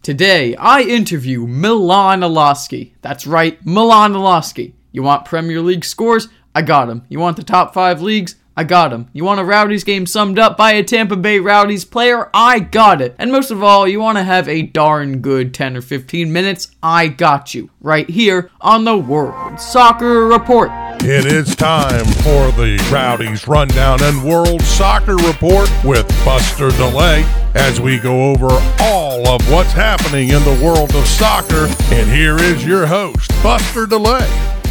Today, I interview Milan Iloski. That's right, Milan Iloski. You want Premier League scores? I got him. You want the top 5 leagues? I got him. You want a Rowdies game summed up by a Tampa Bay Rowdies player? I got it. And most of all, you want to have a darn good 10 or 15 minutes? I got you. Right here on the World Soccer Report. It is time for the Rowdies Rundown and World Soccer Report with Buster DeLay as we go over all of what's happening in the world of soccer. And here is your host, Buster DeLay.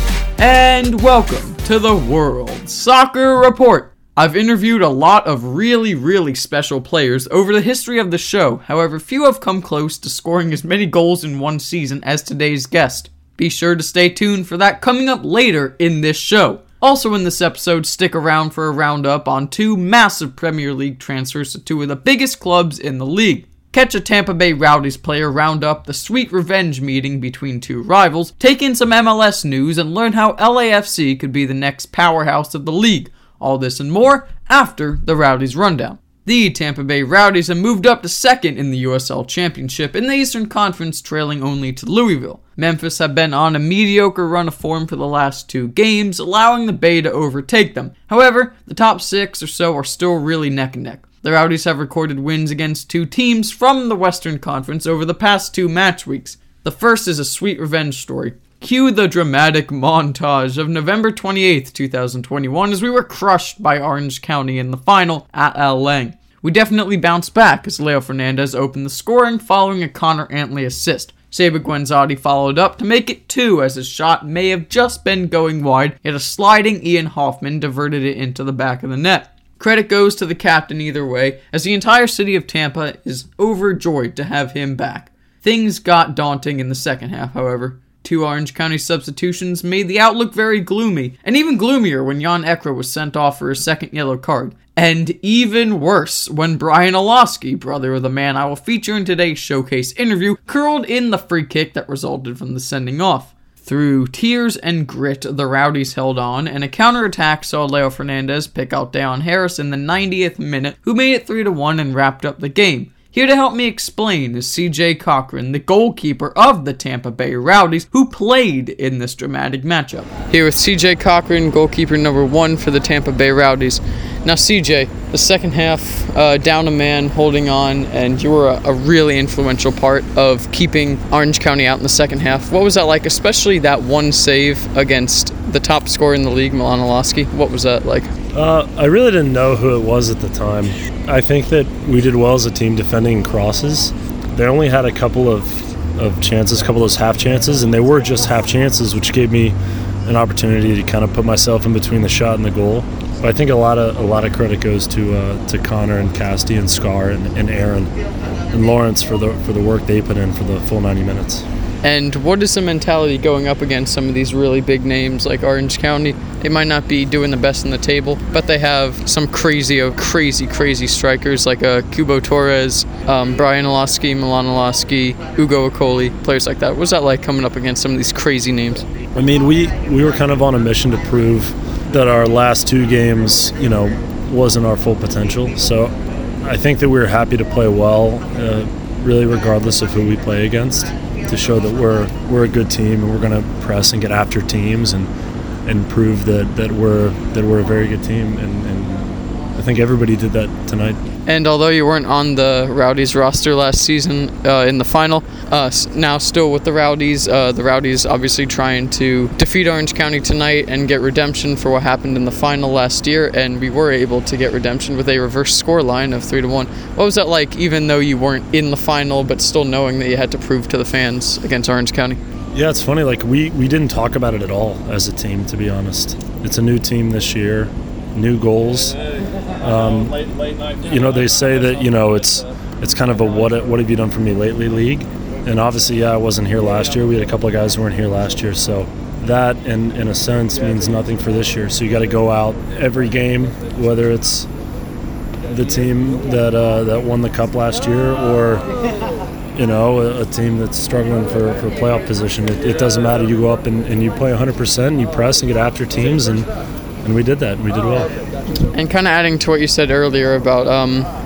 And welcome to the World Soccer Report. I've interviewed a lot of really special players over the history of the show. However, few have come close to scoring as many goals in one season as today's guest. Be sure to stay tuned for that coming up later in this show. Also in this episode, stick around for a roundup on 2 massive Premier League transfers to 2 of the biggest clubs in the league. Catch a Tampa Bay Rowdies player round up the sweet revenge meeting between 2 rivals, take in some MLS news, and learn how LAFC could be the next powerhouse of the league. All this and more after the Rowdies Rundown. The Tampa Bay Rowdies have moved up to second in the USL Championship in the Eastern Conference, trailing only to Louisville. Memphis have been on a mediocre run of form for the last 2 games, allowing the Bay to overtake them. However, the top 6 or so are still really neck and neck. The Rowdies have recorded wins against 2 teams from the Western Conference over the past 2 match weeks. The first is a sweet revenge story. Cue the dramatic montage of November 28th, 2021 as we were crushed by Orange County in the final at Al Lang. We definitely bounced back as Leo Fernandez opened the scoring following a Connor Antley assist. Seba Guenzati followed up to make it 2 as his shot may have just been going wide, yet a sliding Ian Hoffman diverted it into the back of the net. Credit goes to the captain either way, as the entire city of Tampa is overjoyed to have him back. Things got daunting in the second half, however. 2 Orange County substitutions made the outlook very gloomy, and even gloomier when Jan Ekra was sent off for his second yellow card. And even worse when Brian Iloski, brother of the man I will feature in today's showcase interview, curled in the free kick that resulted from the sending off. Through tears and grit, the Rowdies held on, and a counterattack saw Leo Fernandez pick out Deon Harris in the 90th minute, who made it 3-1 and wrapped up the game. Here to help me explain is CJ Cochran, the goalkeeper of the Tampa Bay Rowdies, who played in this dramatic matchup. Here with CJ Cochran, goalkeeper number 1 for the Tampa Bay Rowdies. Now CJ, the second half, down a man, holding on, and you were a really influential part of keeping Orange County out in the second half. What was that like, especially that one save against the top scorer in the league, Milan Iloski? What was that like? I really didn't know who it was at the time. I think that we did well as a team defending crosses. They only had a couple of chances, a couple of those half chances, and they were just half chances, which gave me an opportunity to kind of put myself in between the shot and the goal. But I think a lot of credit goes to Connor and Casti and Scar and Aaron and Lawrence for the work they put in for the full 90 minutes. And what is the mentality going up against some of these really big names like Orange County? They might not be doing the best in the table, but they have some crazy strikers like Cubo Torres, Brian Iloski, Milan Iloski, Ugo Akoli, players like that. What was that like coming up against some of these crazy names? I mean, we were kind of on a mission to prove that our last 2 games, wasn't our full potential. So I think that we were happy to play well, really regardless of who we play against, to show that we're a good team and we're going to press and get after teams and prove that we're a very good team, and I think everybody did that tonight. And although you weren't on the Rowdies roster last season in the final, now still with the Rowdies obviously trying to defeat Orange County tonight and get redemption for what happened in the final last year, and we were able to get redemption with a reverse scoreline of 3-1. What was that like, even though you weren't in the final, but still knowing that you had to prove to the fans against Orange County? Yeah, it's funny, like we didn't talk about it at all as a team, to be honest. It's a new team this year, new goals. They say that, it's kind of a what have you done for me lately league. And obviously, I wasn't here last year. We had a couple of guys who weren't here last year. So that, in a sense, means nothing for this year. So you got to go out every game, whether it's the team that won the cup last year or a team that's struggling for playoff position. It doesn't matter. You go up and you play 100%, and you press and get after teams, and we did that. We did well. And kind of adding to what you said earlier about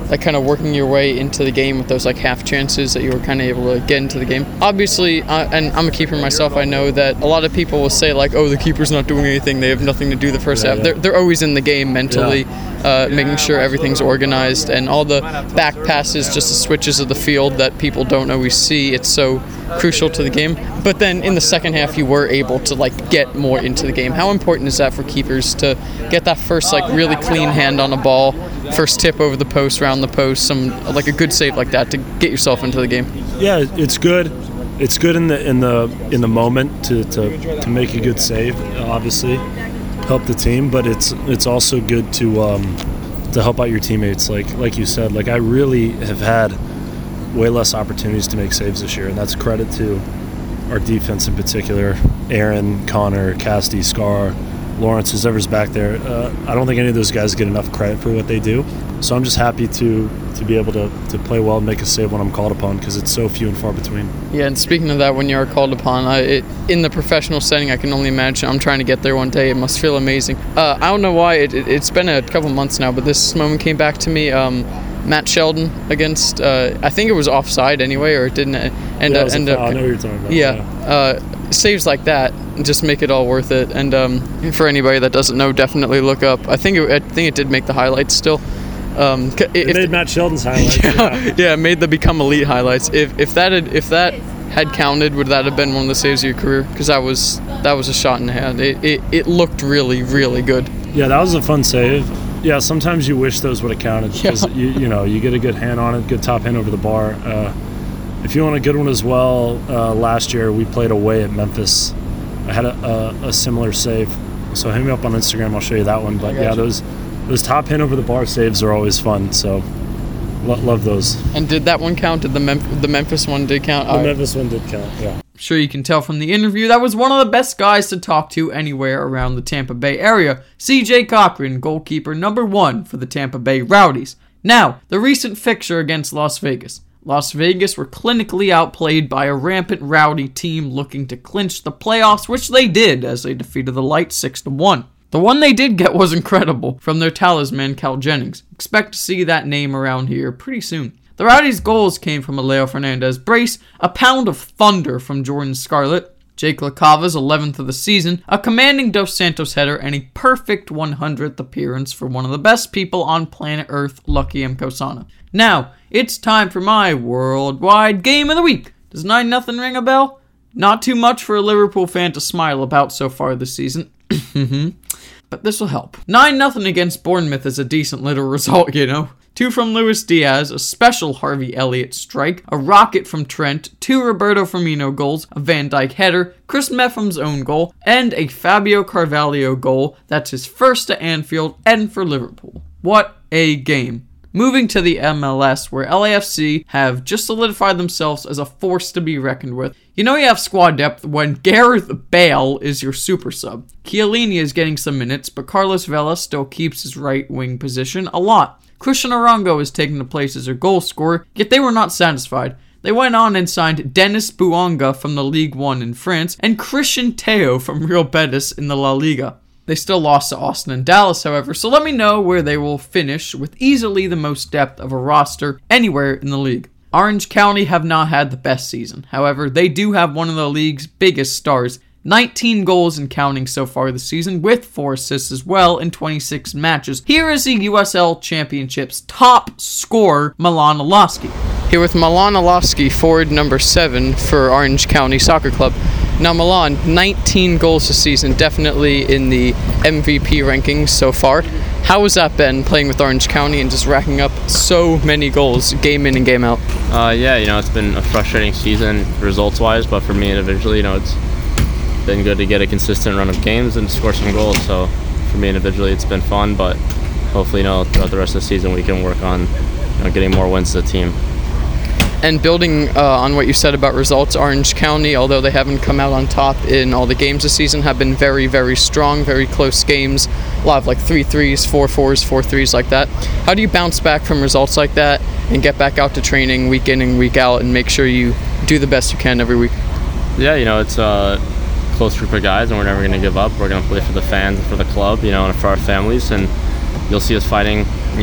like kind of working your way into the game with those like half chances that you were kind of able to get into the game. Obviously, and I'm a keeper myself, I know that a lot of people will say like, oh, the keeper's not doing anything, they have nothing to do the first half. They're always in the game mentally, making sure everything's organized, and all the back passes, just the switches of the field that people don't always see. It's so crucial to the game. But then in the second half, you were able to like get more into the game. How important is that for keepers to get that first like really clean hand on a ball, first tip over the post, round the post, some like a good save like that to get yourself into the game? Yeah, it's good. It's good in the moment to make a good save. Obviously, help the team, but it's also good to help out your teammates. Like you said, like I really have had way less opportunities to make saves this year, and that's credit to our defense in particular. Aaron, Connor, Cassidy, Scar, Lawrence, whoever's back there. I don't think any of those guys get enough credit for what they do. So I'm just happy to be able to play well and make a save when I'm called upon, because it's so few and far between. Yeah, and speaking of that, when you are called upon, in the professional setting, I can only imagine. I'm trying to get there one day. It must feel amazing. I don't know why. It's been a couple months now, but this moment came back to me. Matt Sheldon against, I think it was offside anyway, or it didn't end up. I know what you're talking about. Yeah. Saves like that just make it all worth it. And for anybody that doesn't know, definitely look up. I think it did make the highlights still. It made Matt Sheldon's highlights. Yeah, it made the Become Elite highlights. If that had counted, would that have been one of the saves of your career? Because that was a shot in the hand. It looked really, really good. Yeah, that was a fun save. Yeah, sometimes you wish those would have counted, because you get a good hand on it, good top hand over the bar. If you want a good one as well, last year we played away at Memphis. I had a similar save, so hit me up on Instagram. I'll show you that one. But yeah, those top hand over the bar saves are always fun. So love those. And did that one count? Did the Memphis one did count? The Memphis one did count. Yeah. Sure, you can tell from the interview that was one of the best guys to talk to anywhere around the Tampa Bay area. CJ Cochran, goalkeeper number 1 for the Tampa Bay Rowdies. Now, the recent fixture against Las Vegas. Las Vegas were clinically outplayed by a rampant Rowdy team looking to clinch the playoffs, which they did as they defeated the Light 6-1. The one they did get was incredible from their talisman, Cal Jennings. Expect to see that name around here pretty soon. The Rowdies' goals came from a Leo Fernandez brace, a pound of thunder from Jordan Scarlett, Jake LaCava's 11th of the season, a commanding Dos Santos header, and a perfect 100th appearance for one of the best people on planet Earth, Lucky M. Kosana. Now, it's time for my worldwide game of the week. Does 9-0 ring a bell? Not too much for a Liverpool fan to smile about so far this season. But this will help. 9-0 against Bournemouth is a decent little result, you know. 2 from Luis Diaz, a special Harvey Elliott strike, a rocket from Trent, 2 Roberto Firmino goals, a Van Dijk header, Chris Meffam's own goal, and a Fabio Carvalho goal. That's his first at Anfield and for Liverpool. What a game. Moving to the MLS, where LAFC have just solidified themselves as a force to be reckoned with. You know you have squad depth when Gareth Bale is your super sub. Chiellini is getting some minutes, but Carlos Vela still keeps his right wing position a lot. Christian Arango is taking the place as their goal scorer, yet they were not satisfied. They went on and signed Dennis Bouanga from the Ligue 1 in France and Christian Teo from Real Betis in the La Liga. They still lost to Austin and Dallas, however, so let me know where they will finish with easily the most depth of a roster anywhere in the league. Orange County have not had the best season. However, they do have one of the league's biggest stars. 19 goals and counting so far this season, with 4 assists as well in 26 matches. Here is the USL Championship's top scorer, Milan Oloski. Here with Milan Oloski, forward number 7 for Orange County Soccer Club. Now Milan, 19 goals this season, definitely in the MVP rankings so far. How has that been, playing with Orange County and just racking up so many goals, game in and game out? Yeah, it's been a frustrating season results-wise, but for me individually, it's been good to get a consistent run of games and score some goals. So for me individually, it's been fun, but hopefully, throughout the rest of the season, we can work on getting more wins as a team. And building on what you said about results, Orange County, although they haven't come out on top in all the games this season, have been very, very strong, very close games. A lot of 3-3s, 4-4s, 4-3s like that. How do you bounce back from results like that and get back out to training week in and week out and make sure you do the best you can every week? Yeah, it's a close group of guys, and we're never going to give up. We're going to play for the fans and for the club, and for our families. And you'll see us fighting,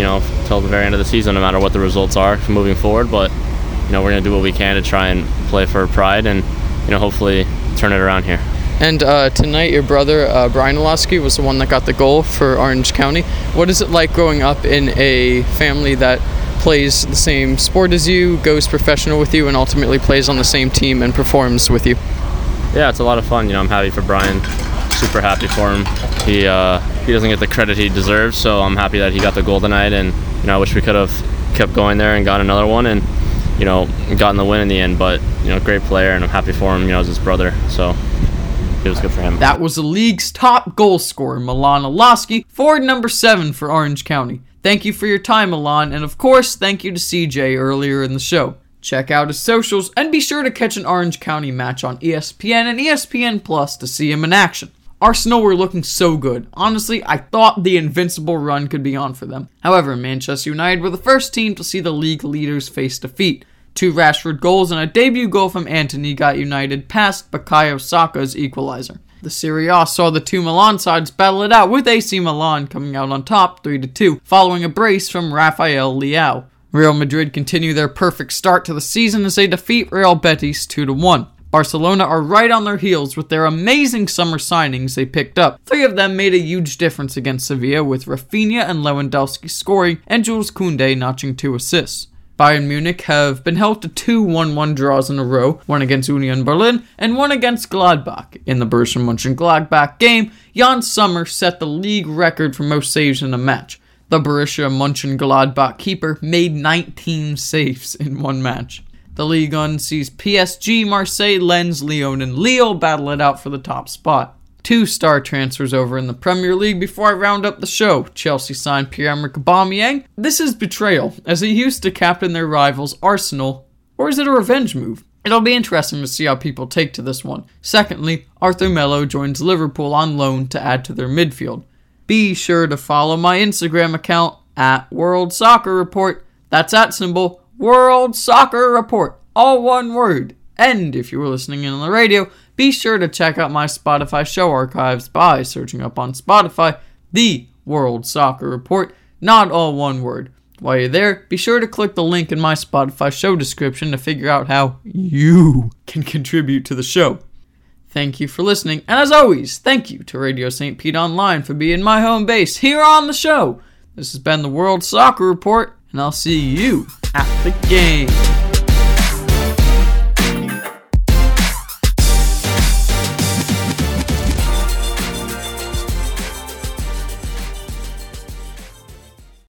till the very end of the season, no matter what the results are moving forward. But we're going to do what we can to try and play for pride and hopefully turn it around here. And tonight, your brother, Brian Olowski, was the one that got the goal for Orange County. What is it like growing up in a family that plays the same sport as you, goes professional with you, and ultimately plays on the same team and performs with you? Yeah, it's a lot of fun. I'm happy for Brian. Super happy for him. He doesn't get the credit he deserves, so I'm happy that he got the goal tonight. And I wish we could have kept going there and got another one and gotten the win in the end. But great player, and I'm happy for him. As his brother, so it was good for him. That was the league's top goal scorer, Milan Olowski, forward number 7 for Orange County. Thank you for your time, Milan, and of course, thank you to CJ earlier in the show. Check out his socials, and be sure to catch an Orange County match on ESPN and ESPN Plus to see him in action. Arsenal were looking so good. Honestly, I thought the invincible run could be on for them. However, Manchester United were the first team to see the league leaders face defeat. 2 Rashford goals and a debut goal from Antony got United past Bukayo Saka's equalizer. The Serie A saw the 2 Milan sides battle it out, with AC Milan coming out on top 3-2, following a brace from Rafael Leao. Real Madrid continue their perfect start to the season as they defeat Real Betis 2-1. Barcelona are right on their heels with their amazing summer signings they picked up. 3 of them made a huge difference against Sevilla, with Rafinha and Lewandowski scoring and Jules Koundé notching 2 assists. Bayern Munich have been held to 2 1-1 draws in a row, one against Union Berlin and one against Gladbach. In the Borussia Mönchengladbach game, Jan Sommer set the league record for most saves in a match. The Borussia Mönchengladbach keeper made 19 saves in one match. The Ligue 1 sees PSG, Marseille, Lens, Lyon, and Lille battle it out for the top spot. 2 star transfers over in the Premier League before I round up the show. Chelsea signed Pierre-Emerick Aubameyang. This is betrayal, as he used to captain their rivals Arsenal. Or is it a revenge move? It'll be interesting to see how people take to this one. Secondly, Arthur Melo joins Liverpool on loan to add to their midfield. Be sure to follow my Instagram account at World Soccer Report. That's @ World Soccer Report. All one word. And if you were listening in on the radio, be sure to check out my Spotify show archives by searching up on Spotify the World Soccer Report, not all one word. While you're there, be sure to click the link in my Spotify show description to figure out how you can contribute to the show. Thank you for listening, and as always, thank you to Radio St. Pete Online for being my home base here on the show. This has been the World Soccer Report, and I'll see you at the game.